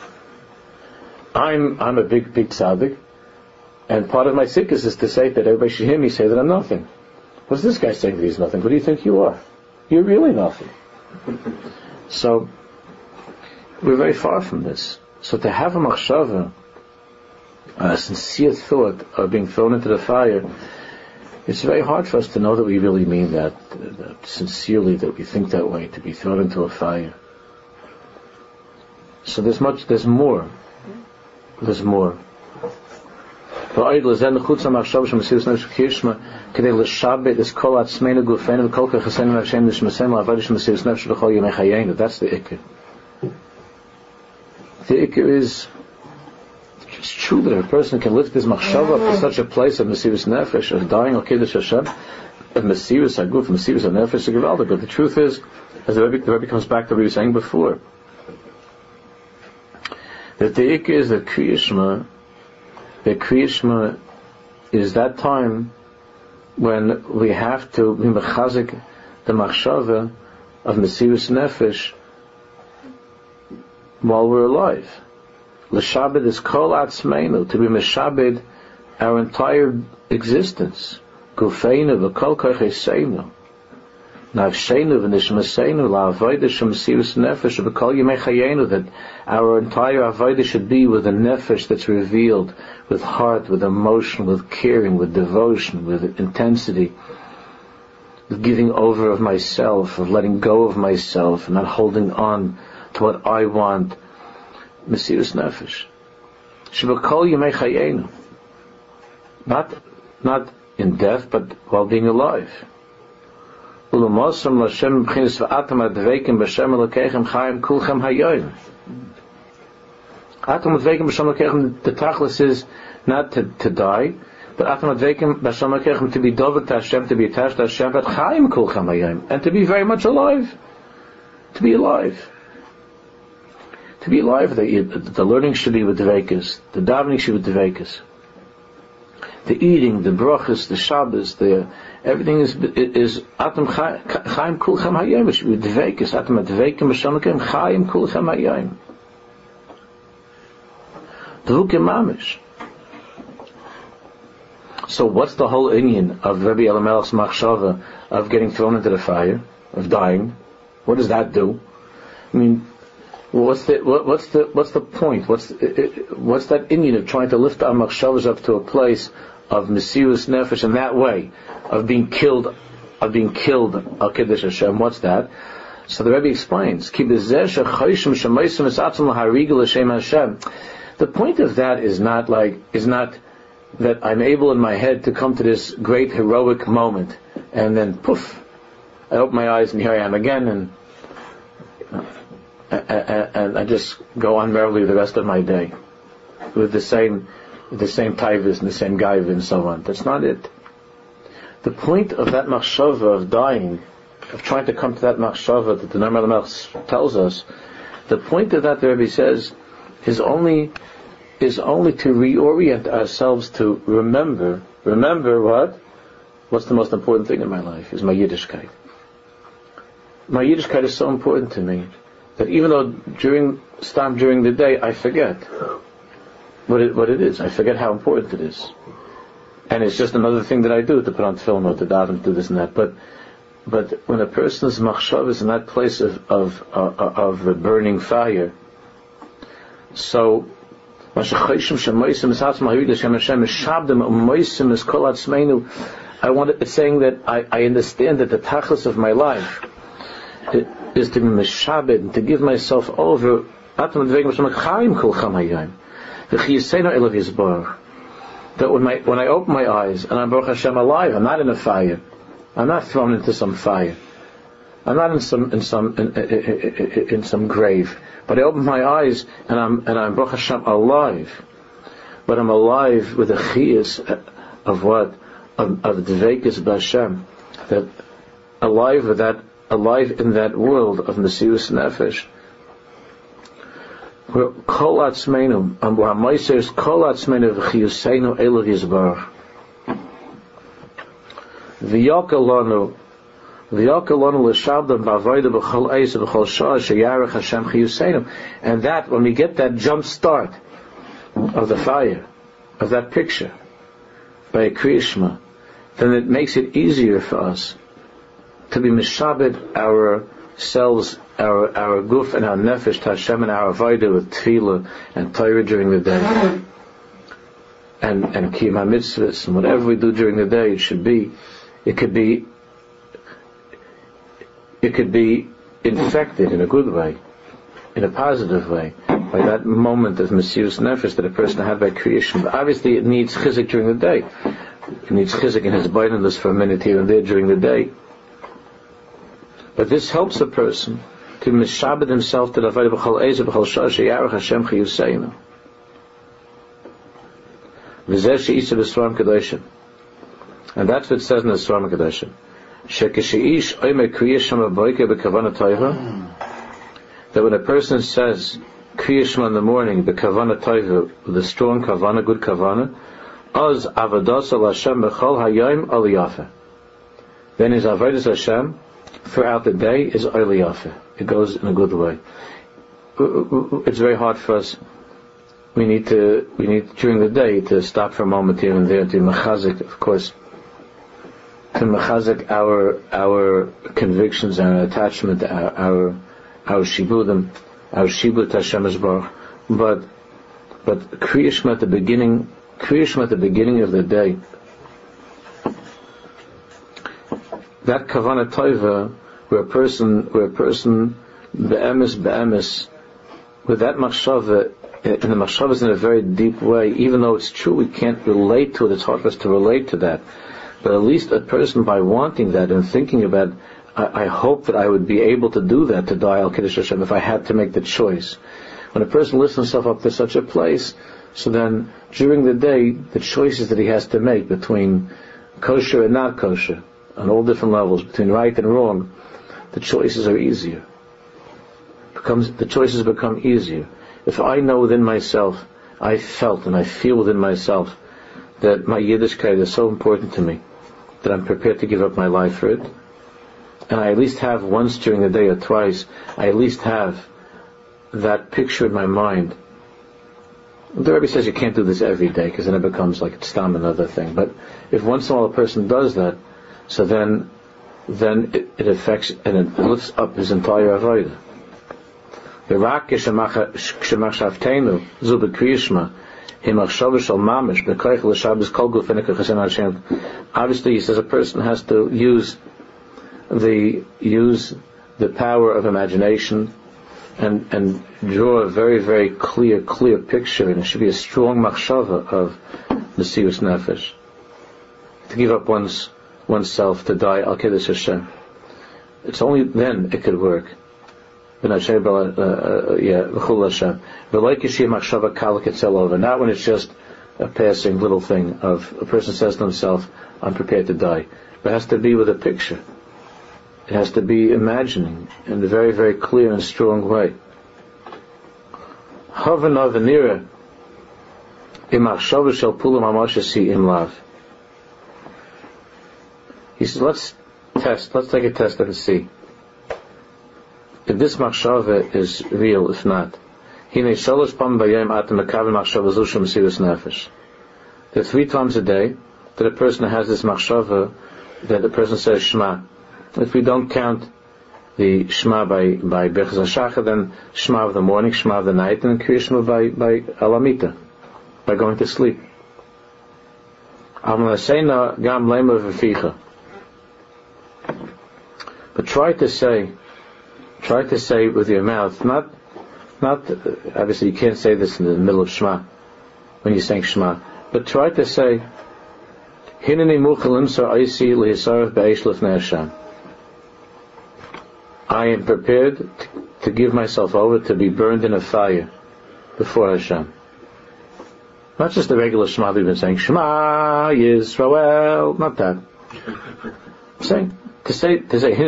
I'm, I'm a big, big tzaddik, and part of my sickness is to say that everybody should hear me say that I'm nothing. What's this guy saying that he's nothing? What do you think you are? You're really nothing. So, we're very far from this. So to have a machshava, a sincere thought of being thrown into the fire, it's very hard for us to know that we really mean that, that sincerely, that we think that way, to be thrown into a fire. So there's much, there's more. There's more. That's the ikr. The ikr is, it's true that a person can lift his machshava to such a place of Mesirus Nefesh, of dying of Kiddush Hashem, of Mesirus Haguf, Mesirus Nefesh, but the truth is as the Rebbe, the Rebbe comes back to what we were saying before, that the ikka is that Kriya Shema, that Kriya Shema is that time when we have to be mechazik the machshava of Mesirus Nefesh while we're alive. L'shabed is kol atzmeinu, to be meshabed our entire existence. Gufeinu v'kol kocheseinu. Nafsheinu v'nishmaseinu la'avodah shem Mesirus Nefesh v'kol yemei chayenu, that our entire avodah should be with a nefesh that's revealed, with heart, with emotion, with caring, with devotion, with intensity, with giving over of myself, of letting go of myself, and not holding on to what I want. Mesirus Nefesh. Shebakol Yemei Chayenu. Not, not in death, but while being alive. Ulumosam Lashem B'chinis V'atam Adveikim B'Shem Elokeichem Chaim Kulchem Hayoyim. Atam Adveikim B'Shem Elokeichem, the tachlis is not to, to die, but Atam Adveikim B'Shem Elokeichem, to be dovek to Hashem, to be attached to Hashem, but Chaim Kulchem Hayoyim, and to be very much alive. To be alive. To be alive, the, the learning should be with dveikus, the davening should be with dveikus, the eating, the brachas, the Shabbos, the everything is is atam chaim kulchem hayom. It should be dveikus, atam dveikim b'shamkim chaim kulchem hayom. Dvukim mamish. So what's the whole inyan of Rabbi Elimelech's machshava of getting thrown into the fire, of dying? What does that do? I mean, what's the what, what's the what's the point? What's what's that inyan of trying to lift our machshavas up to a place of Mesirus Nefesh in that way, of being killed, of being killed al kiddush Hashem? What's that? So the Rebbe explains, Ki b'zeh shechoshim shemoisim esatzim laharigel l'shem Hashem. The point of that is not like is not that I'm able in my head to come to this great heroic moment, and then poof, I open my eyes and here I am again, and and I just go on merrily the rest of my day with the same the same taivas and the same gaiva and so on. That's not it. The point of that machshava of dying, of trying to come to that machshava that the Noam Melech tells us, the point of that, the Rebbe says, is only is only to reorient ourselves to remember. Remember what? What's the most important thing in my life? Is my Yiddishkeit. My Yiddishkeit is so important to me that even though during stop during the day I forget what it what it is, I forget how important it is, and it's just another thing that I do to put on film or to daven, to do this and that. But but when a person's machshav is in that place of of of, of the burning fire, so I want it, it's saying that I, I understand that the tachlis of my life is to be meshabed, to give myself over. That when my when I open my eyes and I'm Baruch Hashem alive, I'm not in a fire, I'm not thrown into some fire, I'm not in some in some in, in, in some grave, but I open my eyes and I'm and I'm Baruch Hashem alive, but I'm alive with a chiyus of what of, of dveikus b'Hashem, that alive with that. Alive in that world of Mesirus Nefesh. Where kol atzmeinu, and where Moshe is kol atzmeinu v'chiyuseinu Eloh Yisbarach. V'yokalonu, v'yokalonu l'shabdam b'avodah b'chol eis b'chol shah sheyarech Hashem chiyuseinu. And that, when we get that jump start of the fire, of that picture, by a Kriya Shema, then it makes it easier for us to be mishabed ourselves, our our guf and our nefesh to Hashem and our avodah with tefillah and Torah during the day, and and kiyum mitzvahs and whatever we do during the day, it should be, it could be, it could be infected in a good way, in a positive way, by that moment of Mesirus Nefesh that a person had by creation. But obviously, it needs chizuk during the day. It needs chizuk in his abidiness for a minute here and there during the day. But this helps a person to mishabed himself to the avodah b'chol ezer b'chol shah sheyarech Hashem chiyuseinu. V'zeh she'isa b'svarim kadoshim, and that's what it says in the Svarim kadoshim. Shekeshiish oime kriya shema boike bekavana toiva, that when a person says kriya shema in the morning bekavana toiva, with a strong kavana, good kavana, az avodas al Hashem bechol hayom aliyafe, then his avodas Hashem throughout the day is aliyafe. It goes in a good way. It's very hard for us. We need to, we need during the day to stop for a moment here and there to mechazik, of course, to mechazik our our convictions and our attachment, our our, our shibudim, our shibut Hashem Yisborach. But but Kriya Shema at the beginning, Kriya Shema at the beginning of the day, that kavanah tova, where a person, where a person be'emes be'emes, with that machshava, and the machshava is in a very deep way, even though it's true we can't relate to it, it's hard for us to relate to that. But at least a person, by wanting that and thinking about, I, I hope that I would be able to do that, to die al Kiddush Hashem, if I had to make the choice. When a person lifts himself up to such a place, so then during the day, the choices that he has to make between kosher and not kosher, on all different levels, between right and wrong, the choices are easier. Becomes, the choices become easier. If I know within myself, I felt and I feel within myself that my Yiddishkeit is so important to me that I'm prepared to give up my life for it, and I at least have once during the day or twice, I at least have that picture in my mind. The Rebbe says you can't do this every day because then it becomes like it's stam another thing. But if once in a while a person does that, so then then it, it affects and it lifts up his entire avodah. Obviously, he says a person has to use the use the power of imagination and and draw a very very clear clear picture, and it should be a strong machshava of Mesiras Nefesh to give up one's oneself to die al Kiddush Hashem. It's only then it could work. Not when it's just a passing little thing of a person says to himself, I'm prepared to die. But it has to be with a picture. It has to be imagining in a very, very clear and strong way. He says, let's test, let's take a test and see if this machshava is real, if not. There are three times a day that a person has this machshava, that the person says Shema. If we don't count the Shema by by Birchas HaShachar, then Shema of the morning, Shema of the night, and Kriya Shema by by Alamita, by going to sleep. But try to say Try to say with your mouth, not, not, obviously you can't say this in the middle of Shema, when you're saying Shema, but try to say, Hineni muchalim sar aisi lihisarav be'esh lifnei Hashem. I am prepared to, to give myself over to be burned in a fire before Hashem. Not just the regular Shema we've been saying, Shema Yisrael, not that. I'm saying, To say, to say,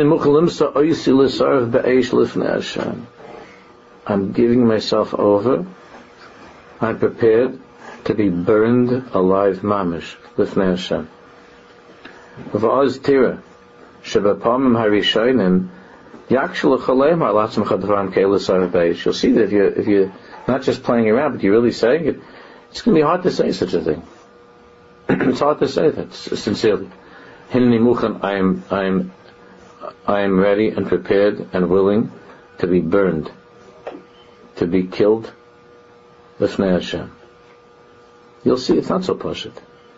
I'm giving myself over, I'm prepared to be burned alive, mamish, lifnei Hashem. V'az tira, shebapamim harishayim, yakshul chalem ha'latzim chadvarim ke'elisar b'eish. You'll see that if you're, if you're not just playing around, but you're really saying it, it's going to be hard to say such a thing. It's hard to say that, sincerely. Hineni muchan, I am, I am, I am ready and prepared and willing to be burned, to be killed, lifnei Hashem. You'll see it's not so pashut.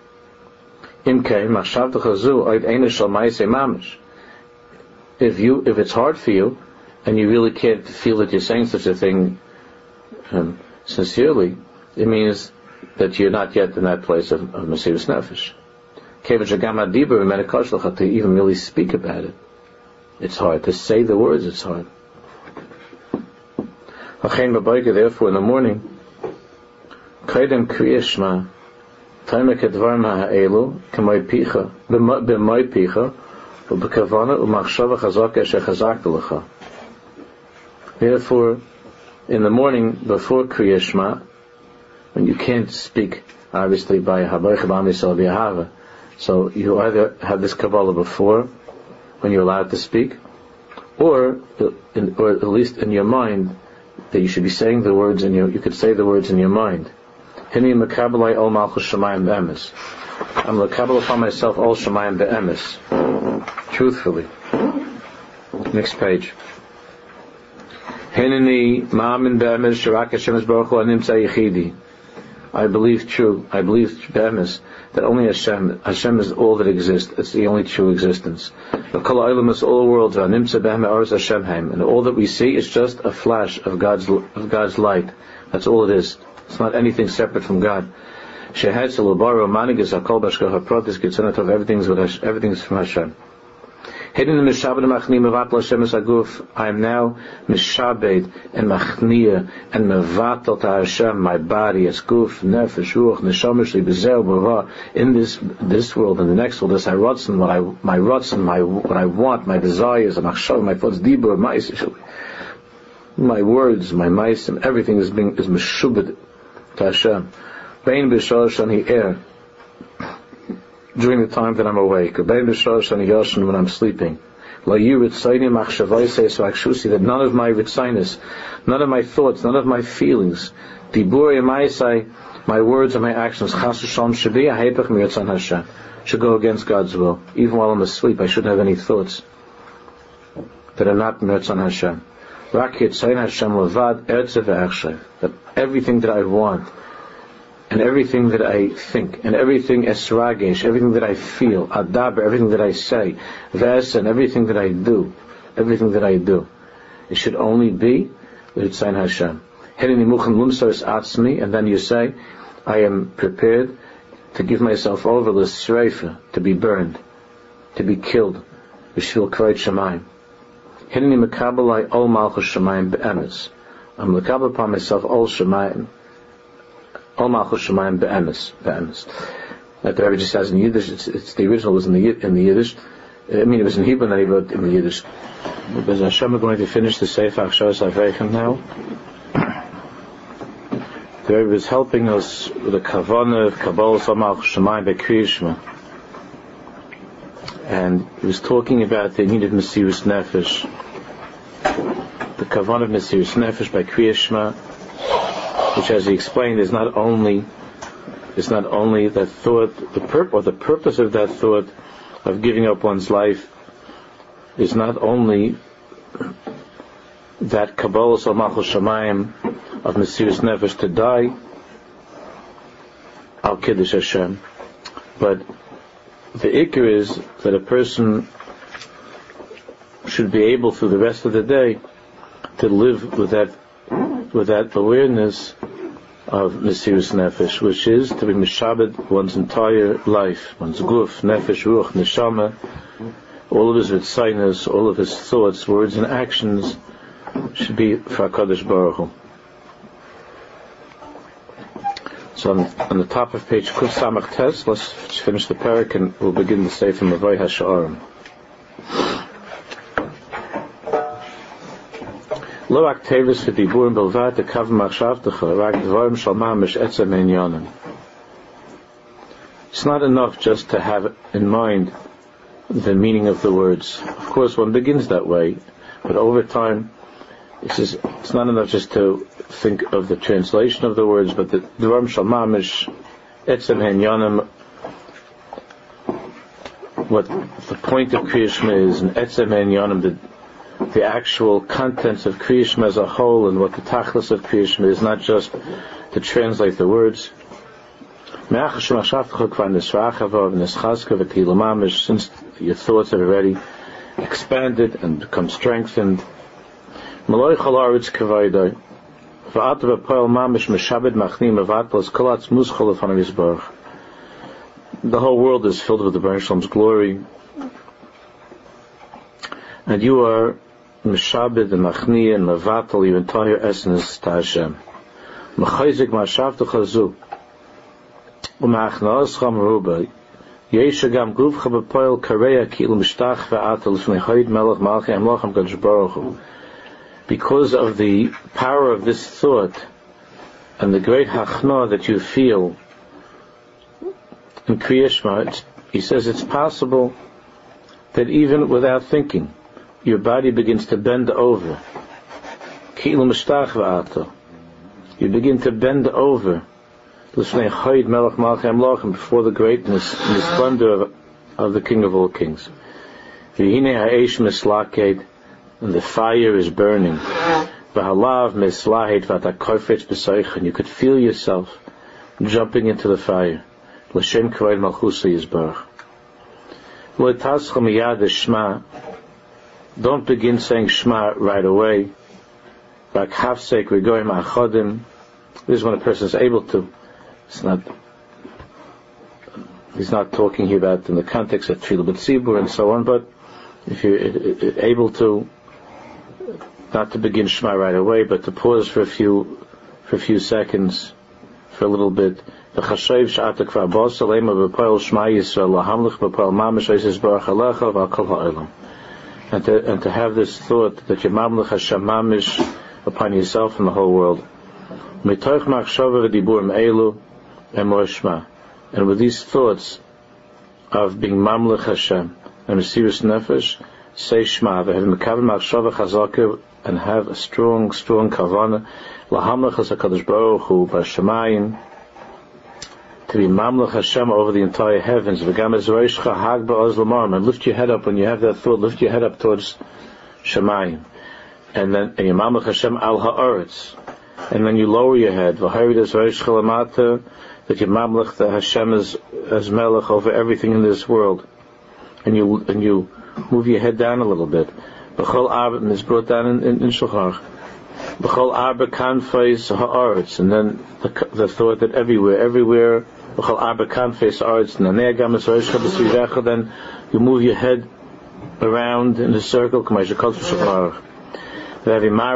If you, if it's hard for you, and you really can't feel that you're saying such a thing um, sincerely, it means that you're not yet in that place of, of Mesiras Nefesh. To even really speak about it, it's hard. To say the words, it's hard. Therefore, in the morning, Kaidem Kriya Shema, Taimek Edvar Ma'elu, Kamay Picha, B'may Picha, Therefore, in the morning before Kriya Shema, when you can't speak, obviously by Habaycha B'Am Yisrael B'Yahava, so you either have this Kabbalah before, when you're allowed to speak, or, in, or at least in your mind, that you should be saying the words in your, you could say the words in your mind. Hini mekabalai ol malchus shemayim be'emes. I'm mekabel upon myself all shemayim be'emes. Truthfully. Next page. Hinini ma'amin be'emes shirak Hashem Baruch Hu animtza yichidi. I believe true. I believe be'emes that only Hashem, Hashem is all that exists. It's the only true existence. All worlds are nimtza be'em ha'aretz Hashem haim, and all that we see is just a flash of God's of God's light. That's all it is. It's not anything separate from God. Shehetzel u'baro manigas hakol b'ashkach haprotis gitzonatov. Everything's with everything's from Hashem. Hidden in Mishabed Machniya Mevatel Hashem Aguf, I am now Mishabed and Machniya and Mevatel to Hashem, my body, as Guf, Nefesh, Ruach, Neshama, Shli, Bezer, Bava, in this this world and the next world, this I rotzen, what I my rotzen, my what I want, my desires, my Machshav, my thoughts, Dibur, my words, my Maisim, everything is being is Meshubed to Hashem. Bein B'Shor Shani Er. During the time that I'm awake, when I'm sleeping, so that none of my ritzainis, none of my thoughts, none of my feelings, my words and my actions, should go against God's will. Even while I'm asleep, I shouldn't have any thoughts that are not Mirtzon Hashem. That everything that I want, and everything that I think, and everything esragesh, everything that I feel, adaber, everything that I say, ves, and everything that I do, everything that I do, it should only be l'ritzayin Hashem. And then you say, I am prepared to give myself over l'sreifa, to be burned, to be killed, b'shvil kavod shamayim. Hineni mekabalai ol malchus shamayim be'emes. I'm mekabel upon myself all shamayim. All malchus shemayim be'emes, be'emes. Like the Rebbe just says in Yiddish, it's, it's the original was in the in the Yiddish. I mean, it was in Hebrew, and then he wrote in the Yiddish. Because Hashem, we're going to finish the Sefer Achshavas Aveichem now. The Rebbe is helping us with the Kavanah of Kabbalah All Malchus Shemayim be'Kriyas Shema, and he was talking about the need of Mesirus Nefesh, the Kavanah of Mesirus Nefesh by Kriyas Shema, which, as he explained, is not only is not only that thought, the purpose or the purpose of that thought of giving up one's life is not only that Kabbalah Al Malchus Shamayim of Mesirus Nefesh, to die Al Kiddush Hashem, but the ikar is that a person should be able through the rest of the day to live with that with that awareness of Mesirus Nefesh, which is to be mishabed one's entire life, one's guf, nefesh, ruach, neshama, all of his ritzainos, all of his thoughts, words, and actions should be for HaKadosh Baruch Hu. So on, on the top of page Kuf Samach Tes, let's finish the parak and we'll begin the Sefer Mavai HaSha'arim. Lo aktevis v'diburim belvad tekav machshavtecha rak dvarim shal mamish etzem einyanim. It's not enough just to have in mind the meaning of the words. Of course, one begins that way, but over time, it's, just, it's not enough just to think of the translation of the words, but the dvarim shal mamish etzem einyanim. What the point of Kriyas Shema is, and etzem einyanim, the the actual contents of Kriyas Shema as a whole, and what the tachlis of Kriyas Shema is, not just to translate the words. Since your thoughts have already expanded and become strengthened, the whole world is filled with the Baruch Shalom's glory, and you are Meshabed and Machniya and Mevatel, your entire essence to Hashem. Mechayzik ma'ashavtecha zu u'ma'achna'as cham ruba. Yeshagam gufcha b'poil kareya ki'il mishtach ve'atel fnei melech malchei amlochem kadosh baruch hu. Because of the power of this thought and the great hachna that you feel in Kriya Shema, he says it's possible that even without thinking, your body begins to bend over. Ki'il mishtach ve'atel. You begin to bend over before the greatness and the splendor of, of the King of all kings. And the fire is burning. And you could feel yourself jumping into the fire. Don't begin saying Shema right away. This is when a person is able to. It's not. He's not talking here about in the context of Tefillah B'tzibur and so on. But if you're able to, not to begin Shema right away, but to pause for a few, for a few seconds, for a little bit. And to and to have this thought that you're mamlech Hashem mamish upon yourself and the whole world. And with these thoughts of being mamlech Hashem and Mesiras Nefesh, say Shema, and have a strong, strong kavanah, lahamlech HaKadosh Baruch Hu b'shamayim, to be mamlech Hashem over the entire heavens, and lift your head up when you have that thought. Lift your head up towards Shemayim, and then and you mamlech Hashem al ha'aretz, and then you lower your head. That you mamlech the Hashem as as melech over everything in this world, and you and you move your head down a little bit. B'chol arba, and it's brought down in, in, in Shulchan. B'chol arba kanfeis ha'aretz, and then the, the thought that everywhere, everywhere, b'chol arba kanfeis ha'aretz, then you move your head around in a circle. And the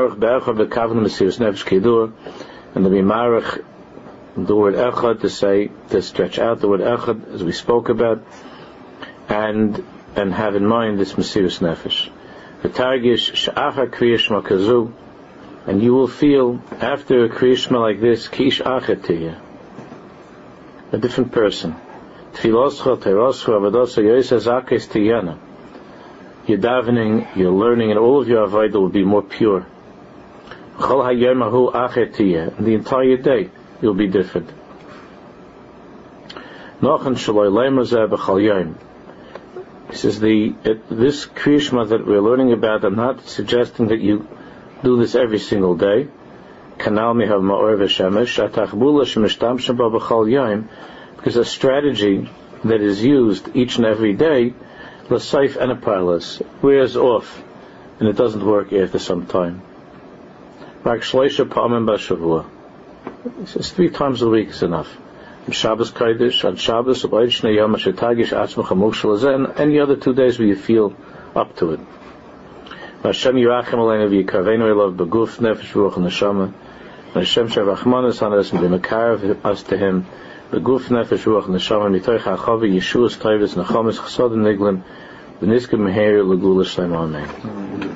bimarach, the word echad, to say, to stretch out the word echad, as we spoke about, and and have in mind this Mesiras Nefesh. V'targish she'achar Kriya Shema kazu, and you will feel after a Kriya Shema like this, kish achar to you, a different person. Tfiloscha, teiroscha, avodosa, yoysa zakes tiyana. You're davening, you're learning, and all of your avodah will be more pure. Chol hayom ahu achar to you, and the entire day you'll be different. Nochan shaloi leimazeh b'chal yom. He says the it, this Kriya Shema that we're learning about, I'm not suggesting that you do this every single day. Kanal mihav ma'or v'shemesh atachbula shemishtamshem ba b'chal yom, because a strategy that is used each and every day, l'saif and a parlas, wears off, and it doesn't work after some time. Rak shleisha pa'amim b'shavua. He says three times a week is enough. Shabbos Kodesh, on Shabbos, and any other two days where you feel up to it. Hashem yirachem aleinu v'yikarveinu elav b'guf nefesh ruach neshama. Hashem shavachmanas on us and be mekarev us to Him b'guf nefesh ruach neshama mitoich ha'chavi yeshuas toivus nechomis chesod and niglim v'niskim meher l'gula shleim. Amen.